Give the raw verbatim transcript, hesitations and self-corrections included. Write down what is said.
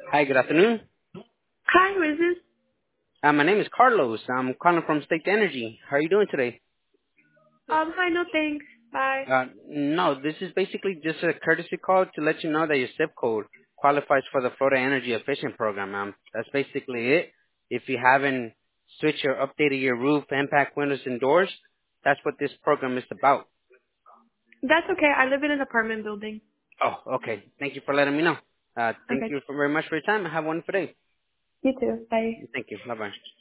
Hi, good afternoon. Hi, who is this? Uh, my name is Carlos. I'm calling from State Energy. How are you doing today? Um, hi, no thanks. Bye. Uh, no, this is basically just a courtesy call to let you know that your zip code qualifies for the Florida Energy Efficient Program, ma'am. That's basically it. If you haven't switched or updated your roof, impact windows, and doors, that's what this program is about. That's okay. I live in an apartment building. Oh, okay. Thank you for letting me know. Uh, thank Okay. you very much for your time. Have a wonderful day. You too. Bye. Thank you. Bye-bye.